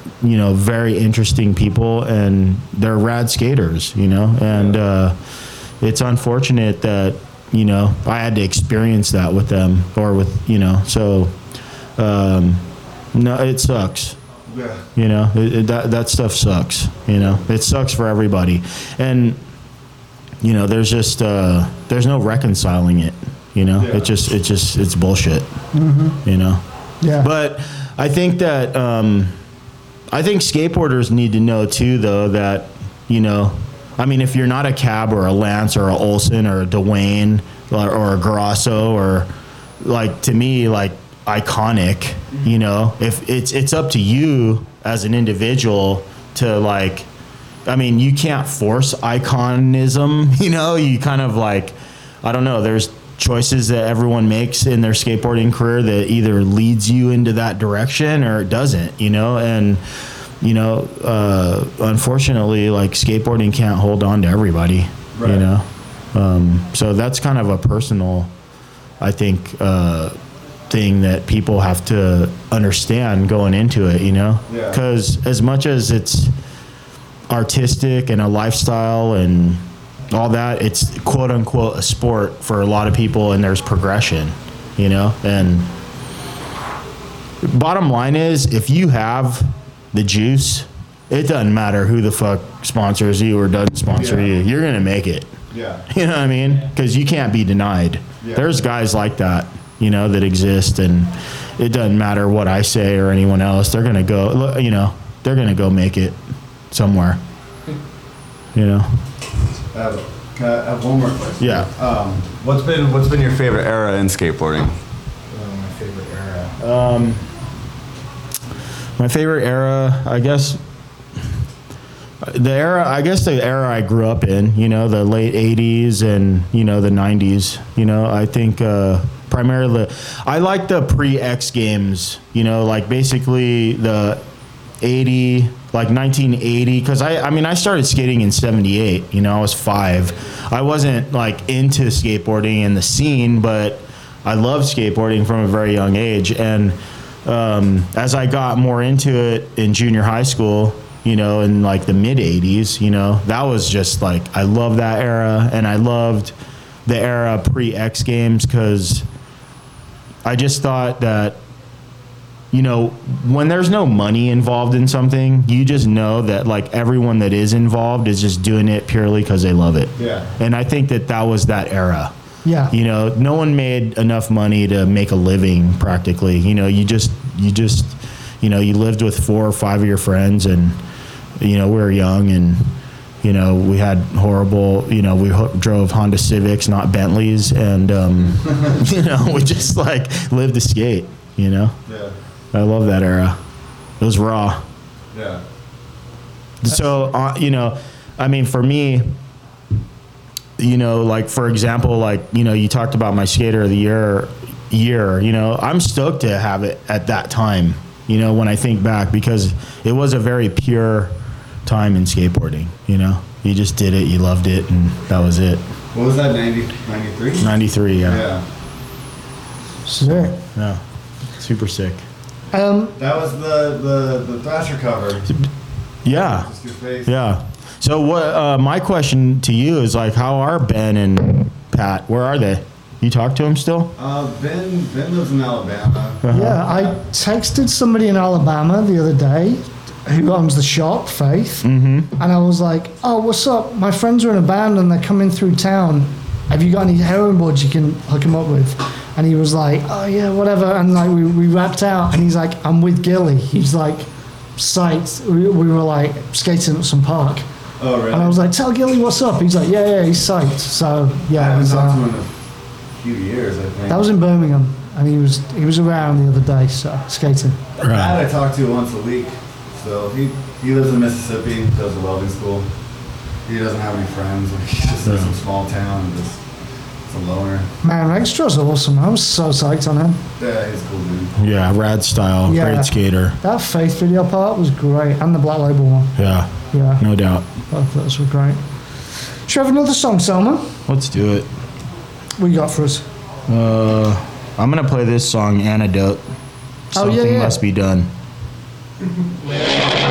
B: you know, very interesting people, and they're rad skaters, you know, and uh, it's unfortunate that, you know, I had to experience that with them, or with, you know, so, um, no, it sucks.
E: Yeah.
B: You know, it, it, that, that stuff sucks, you know, it sucks for everybody. And, you know, there's just, uh, there's no reconciling it, you know,
E: Yeah.
B: it just, it just, it's bullshit, you know?
A: Yeah.
B: But I think that, um, I think skateboarders need to know too, though, that, you know, I mean, if you're not a Cab or a Lance or a Olsen or a Dwayne or, or a Grosso, or like, to me, like, iconic, you know, if it's, it's up to you as an individual to, like, I mean, you can't force iconism, you know, you kind of like, I don't know, there's choices that everyone makes in their skateboarding career that either leads you into that direction or it doesn't, you know, and, you know, uh, unfortunately, like, skateboarding can't hold on to everybody,
E: Right.
B: you know, um, so that's kind of a personal, I think, uh, thing that people have to understand going into it, you know,
E: Yeah.
B: because as much as it's artistic and a lifestyle and all that, it's quote unquote a sport for a lot of people, and there's progression, you know, and bottom line is, if you have the juice, it doesn't matter who the fuck sponsors you or doesn't sponsor
E: Yeah.
B: you, you're gonna make it.
E: Yeah.
B: You know what I mean? Because you can't be denied.
E: Yeah.
B: There's guys like that, you know, that exist, and it doesn't matter what I say or anyone else. They're gonna go, look, you know, they're gonna go make it somewhere. You know?
E: I have, can I have one more question?
B: Yeah.
E: Um,
H: What's been what's been your favorite era in skateboarding?
E: oh, my favorite era.
B: Um, my favorite era, I guess, the era, I guess the era I grew up in, you know, the late eighties and, you know, the nineties, you know, I think, uh, primarily, I like the pre-X Games, you know, like basically the eighty, like nineteen eighty, because I, I mean, I started skating in seventy-eight, you know, I was five. I wasn't like into skateboarding and the scene, but I loved skateboarding from a very young age. And um, as I got more into it in junior high school, you know, in like the mid eighties, you know, that was just like, I love that era. And I loved the era pre-X Games, because I just thought that, you know, when there's no money involved in something, you just know that like everyone that is involved is just doing it purely because they love it.
E: Yeah.
B: And I think that that was that era.
A: Yeah.
B: You know, no one made enough money to make a living practically. You know, you just, you just, you know, you lived with four or five of your friends, and, you know, we were young, and, you know, we had horrible, you know, we ho- drove Honda Civics, not Bentleys. And, um, you know, we just like lived to skate, you know?
E: Yeah.
B: I love that era. It was raw.
E: Yeah.
B: So, uh, you know, I mean, for me, you know, like, for example, like, you know, you talked about my skater of the year, year, you know, I'm stoked to have it at that time, you know, when I think back, because it was a very pure time in skateboarding, you know, you just did it, you loved it, and that was it.
E: What was that, ninety, ninety-three?
B: ninety-three, yeah.
E: Yeah.
A: Sick.
B: Yeah. Super sick.
A: Um,
E: That was the, the, the Thrasher cover.
B: Yeah.
E: Just your face.
B: Yeah. So what? Uh, my question to you is like, how are Ben and Pat? Where are they? You talk to them still?
E: Uh, Ben, Ben lives in Alabama.
A: yeah, I texted somebody in Alabama the other day who owns the shop, Faith, mm-hmm. and I was like, "Oh, what's up? My friends are in a band and they're coming through town. Have you got any heroin boards you can hook them up with?" And he was like, "Oh yeah, whatever." And like we, we wrapped out, and he's like, "I'm with Gilly." He's like, psyched. We, we were like skating at some park.
E: Oh, really?
A: And I was like, "Tell Gilly what's up." He's like, "Yeah, yeah." He's psyched. So
E: I
A: yeah, it
E: haven't
A: was,
E: talked to
A: uh,
E: him in a few years, I think.
A: that was in Birmingham, and he was he was around the other day, so skating.
E: Pat I talk to once a week. So he, he lives in Mississippi, goes to welding school. He doesn't have any friends. Like, he's just in some small town and just it's a loner.
A: Man, Rextra's awesome. I was so psyched on him.
E: Yeah, he's a cool dude.
B: Yeah, rad style,
A: Yeah.
B: great skater.
A: That Faith video part was great, and the Black Label one.
B: Yeah,
A: Yeah,
B: no doubt.
A: both of those were great. Should we have another song, Selma?
B: Let's do it.
A: What you got for us?
B: Uh, I'm gonna play this song, Antidote.
A: Oh, yeah,
B: Something
A: yeah.
B: must be done.
C: Later.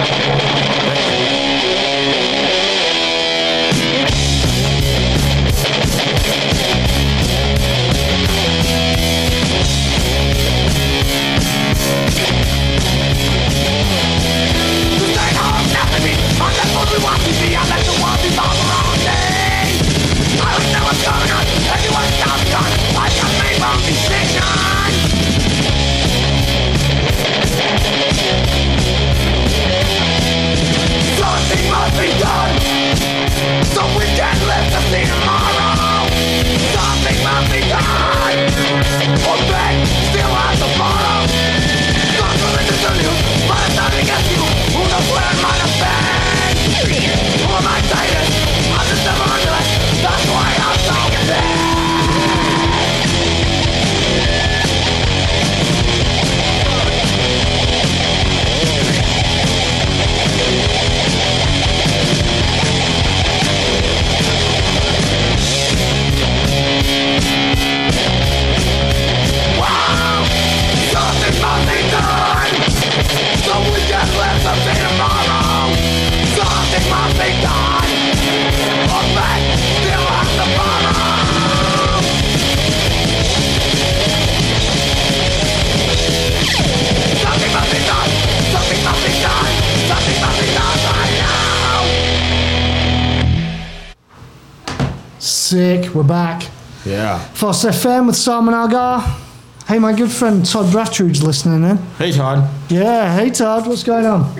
A: Sick, we're back.
B: Yeah.
A: Force F M with Simon Algar. Hey, my good friend Todd Brattridge listening in.
B: Hey, Todd.
A: Yeah, hey Todd, what's going on?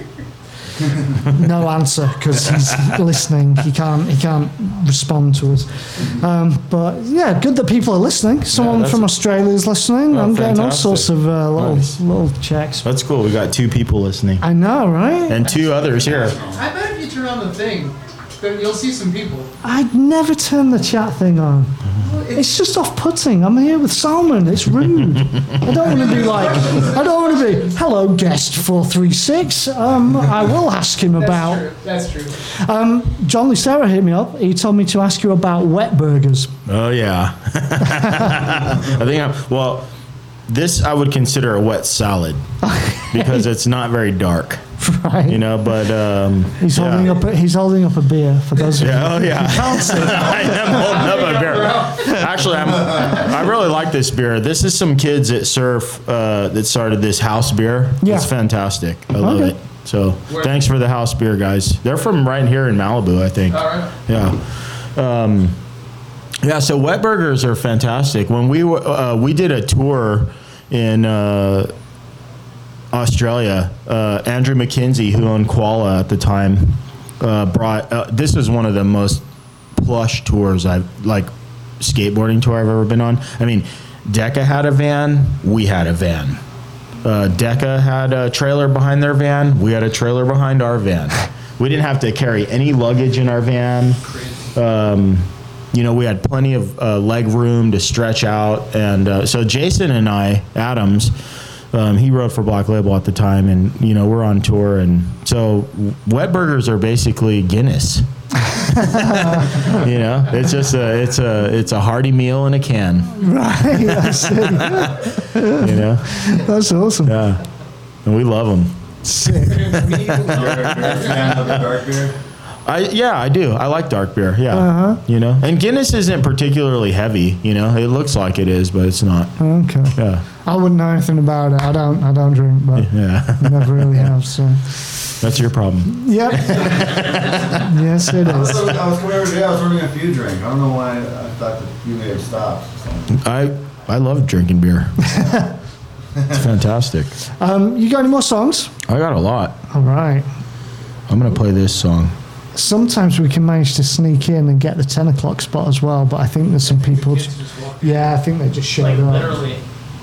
A: No answer because he's listening. He can't. He can't respond to us. Um, but yeah, good that people are listening. Someone
B: that's-
A: from Australia is listening.
B: Oh,
A: I'm getting all
B: fantastic.
A: sorts of uh, little
B: Nice.
A: little checks.
B: That's cool. We got two people listening.
A: I know, right?
B: And two others here.
C: I bet if you turn on the thing, then you'll see some people.
A: I'd never turn the chat thing on. It's just off-putting. I'm here with Salman. It's rude. I don't want to be like, I don't want to be, hello, guest four three six. Um, I will ask him
C: That's
A: about...
C: true. That's true.
A: Um, John Lucera hit me up. He told me to ask you about wet burgers.
B: Oh, yeah. I think I'm, well, this I would consider a wet salad because it's not very dark,
A: Right.
B: you know, but. Um,
A: He's
B: yeah.
A: holding up. A, he's holding up a beer for those of you.
B: Yeah, oh, yeah.
A: who can't see.
B: I am holding up a beer. Actually, I'm, I really like this beer. This is some kids at Surf uh, that started this house beer.
A: Yeah.
B: It's fantastic. I love
A: Okay.
B: it. So
C: Where-
B: thanks for the house beer, guys. They're from right here in Malibu, I think.
C: All right.
B: Yeah. Um, yeah, so wet burgers are fantastic. When we were, uh, we did a tour in uh, Australia, uh, Andrew McKenzie, who owned Koala at the time, uh, brought, uh, this was one of the most plush tours I've, like, skateboarding tour I've ever been on. I mean, Decca had a van, we had a van. Uh, Decca had a trailer behind their van, we had a trailer behind our van. We didn't have to carry any luggage in our van. Um, you know, we had plenty of uh, leg room to stretch out. And uh, so Jason and I, Adams, um, he rode for Black Label at the time, and, you know, we're on tour. And so wet burgers are basically Guinness. You know, it's just a, it's a, it's a hearty meal in a can,
A: Right. I see.
B: you know?
A: That's awesome.
B: Yeah. And we love them.
A: Sick.
E: You're, you're a fan of the dark beer?
B: I yeah, I do. I like dark beer. Yeah,
A: Uh-huh.
B: you know, and Guinness isn't particularly heavy. You know, it looks like it is, but it's not.
A: Okay.
B: Yeah,
A: I wouldn't know anything about it. I don't. I don't drink, but
B: yeah.
A: never really have. So.
B: That's your problem.
A: Yep. Yes, it
E: I was,
A: is.
E: I was coming over today, I was ordering a few drink. I don't know why I thought that you may have stopped. So.
B: I I love drinking beer. It's fantastic.
A: Um, you got any more songs?
B: I got a lot.
A: All right.
B: I'm gonna play this song.
A: Sometimes we can manage to sneak in and get the ten o'clock spot as well, but I think there's some people.
C: Kids just walking.
A: Yeah, I think they just showed
C: Like
A: up.
C: literally.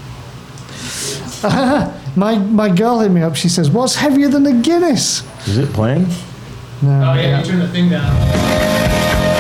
A: My my girl hit me up. She says, "What's heavier than a Guinness?"
B: Is it playing?
A: No.
C: Oh yeah, you turn the thing down.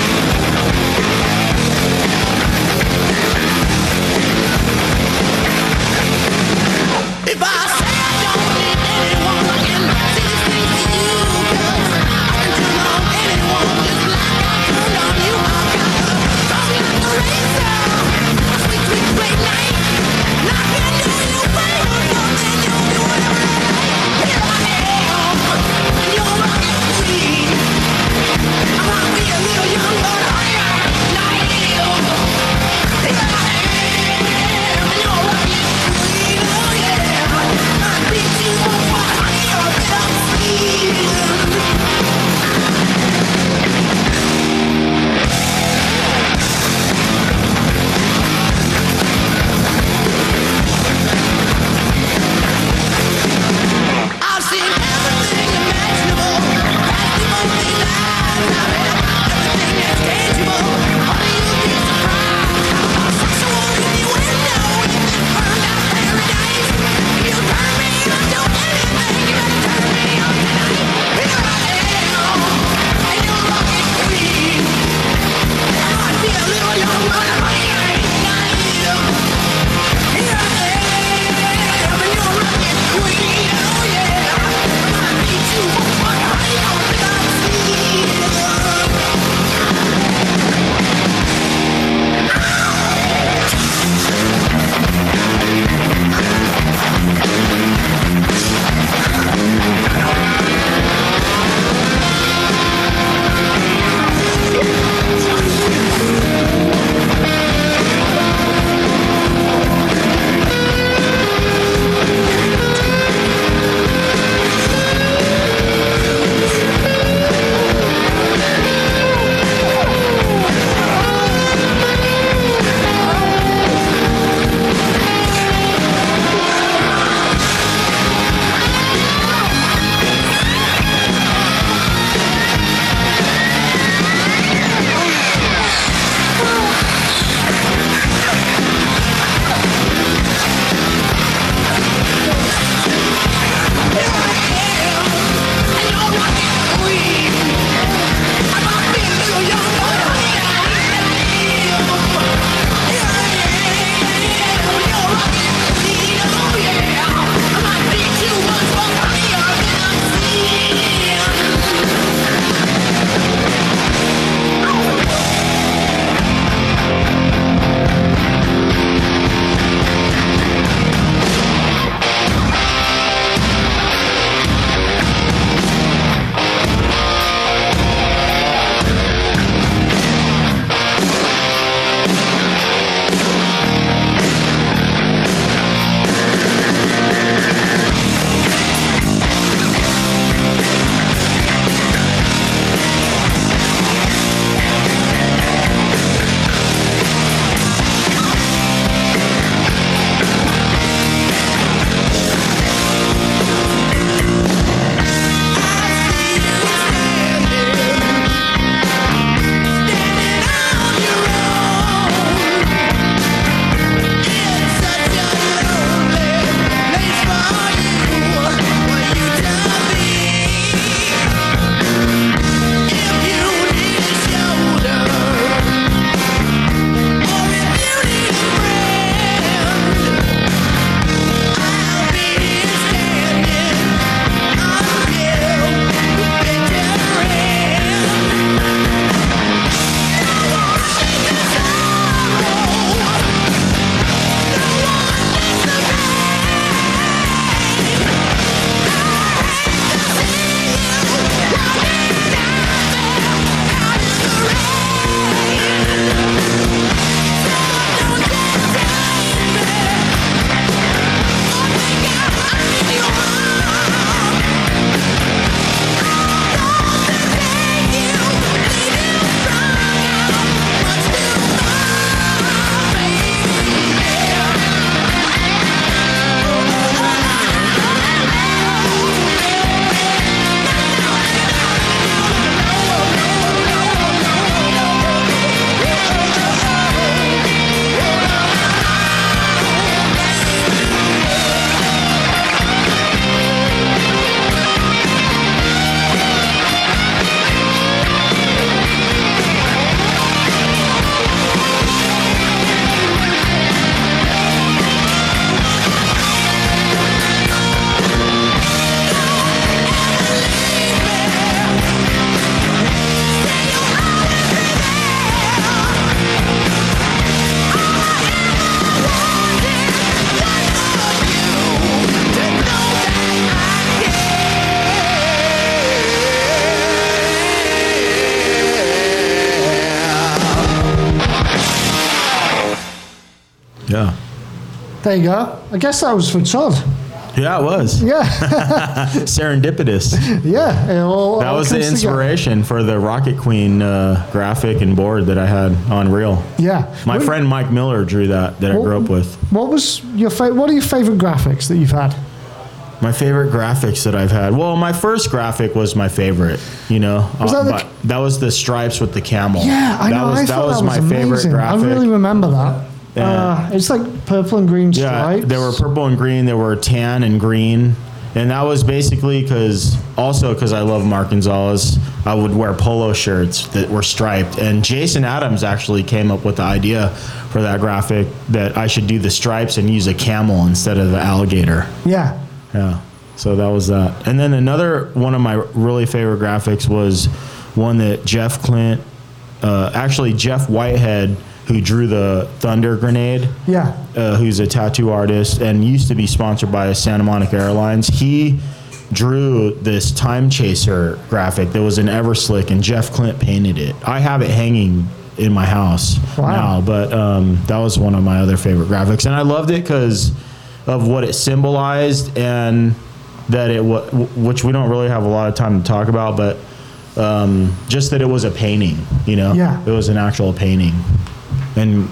G: Thank
B: Yeah.
A: There you go. I guess that was for Todd.
B: Yeah, it was.
A: Yeah.
B: Serendipitous.
A: Yeah. It all,
B: That
A: all
B: was the
A: comes together.
B: inspiration for the Rocket Queen uh, graphic and board that I had on Reel.
A: Yeah.
B: My
A: What-
B: friend Mike Miller drew that, that I grew up with.
A: What was your fa- What are your favorite graphics that you've had?
B: My favorite graphics that I've had. Well, my first graphic was my favorite. You know,
A: Was
B: Uh,
A: that the-
B: but that was the stripes with the camel.
A: Yeah, I
B: that
A: know.
B: Was,
A: I
B: that
A: thought
B: was
A: that was
B: my favorite
A: amazing.
B: graphic.
A: I really remember that.
B: Yeah.
A: Uh, it's like purple and green
B: Yeah,
A: stripes.
B: there were purple and green. There were tan and green, and that was basically because also because I love Mark Gonzalez. I would wear polo shirts that were striped, and Jason Adams actually came up with the idea for that graphic that I should do the stripes and use a camel instead of the alligator.
A: Yeah.
B: Yeah. So that was that. And then another one of my really favorite graphics was one that Jeff Clint, uh, actually Jeff Whitehead, who drew the Thunder Grenade,
A: Yeah.
B: uh, who's a tattoo artist and used to be sponsored by Santa Monica Airlines. He drew this Time Chaser graphic that was an Everslick, and Jeff Clint painted it. I have it hanging in my house
A: Wow.
B: now, but um, that was one of my other favorite graphics, and I loved it because of what it symbolized and that it was, which we don't really have a lot of time to talk about, but um, just that it was a painting, you know?
A: Yeah.
B: It was an actual painting. And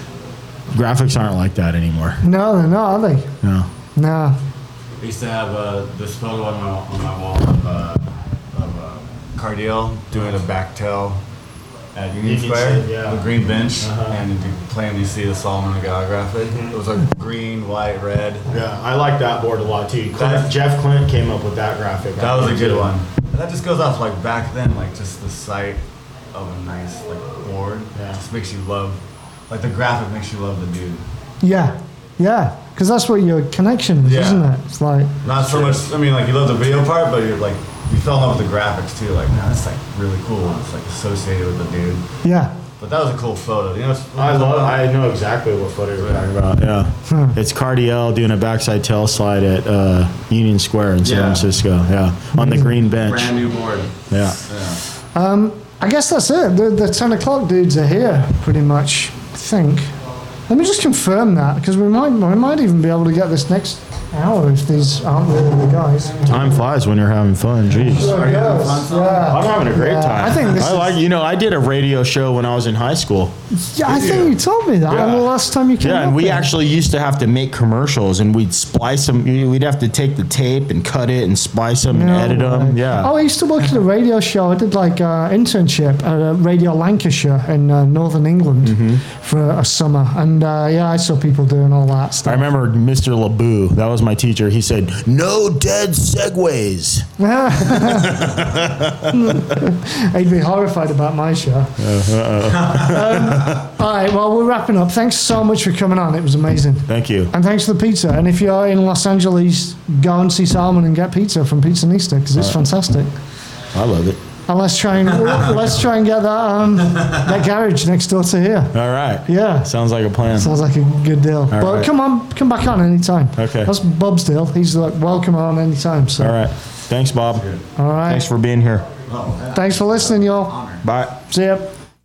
B: graphics aren't like that anymore.
A: No, they're not, are they?
B: No.
A: No.
H: I used to have uh, this photo on my, on my wall of, uh, of uh, Cardiel doing a back tail at Union
B: You can
H: Square,
B: see, yeah.
H: the green bench,
B: Uh-huh.
H: and you plainly see the Solomon Agal graphic. It was like green, white, red.
B: Yeah, I like that board a lot too.
H: That-
B: Jeff Clint came up with that graphic.
H: That was a good one. And that just goes off like back then, like just the sight of a nice like board.
B: Yeah.
H: Just makes you love, like the graphic makes you love the dude.
A: Yeah. Yeah. Because that's what your connection is,
H: Yeah.
A: isn't it? It's like,
H: Not so much. I mean, like you love the video part, but you're like you fell in love with the graphics too. Like, man, that's like really cool. It's like associated with the dude.
A: yeah.
H: But that was a cool photo. You know, it's-
B: I love. I know exactly what photo you're talking about. Yeah, it's Cardiel doing a backside tail slide at uh, Union Square in San
H: Yeah.
B: Francisco. Yeah, on the green bench.
H: brand new board.
B: Yeah.
H: Yeah.
A: I guess that's it. The, the ten o'clock dudes are here, pretty much, I think. Let me just confirm that, because we might, we might even be able to get this next hour if these aren't really the guys.
B: Time flies when you're having fun. Jeez.
A: There it goes. Yeah.
B: I'm having a great
A: Yeah,
B: time.
A: I think this
B: I
A: is-
B: like. You know, I did a radio show when I was in high school.
A: Yeah, I think you told me that
B: Yeah.
A: the last time you came
B: Yeah, and
A: up
B: we
A: here.
B: actually used to have to make commercials, and we'd splice them. We'd have to take the tape and cut it and splice them and
A: No
B: edit them.
A: way.
B: Yeah.
A: Oh, I used to work at a radio show. I did like uh, internship at a Radio Lancashire in uh, Northern England
B: Mm-hmm.
A: for a summer, and uh, yeah, I saw people doing all that
B: I
A: stuff.
B: remember Mister LeBou. That was my teacher. He said, "No dead segues."
A: He'd be horrified about my show. um, all right, well, we're wrapping up. Thanks so much for coming on. It was amazing.
B: Thank you.
A: And thanks for the pizza. And if you're in Los Angeles, go and see Salmon and get pizza from Pizzanista because it's fantastic.
B: I love it.
A: And let's try and let's try and get that um, that garage next door to here.
B: All right.
A: Yeah.
B: Sounds like a plan.
A: Sounds like a good deal. but
B: right.
A: come on, come back on anytime.
B: Okay.
A: That's Bob's deal. He's like, welcome on anytime. So.
B: All right. Thanks, Bob.
A: All right.
B: Thanks for being here.
A: Thanks for listening, y'all.
B: Bye.
A: See ya.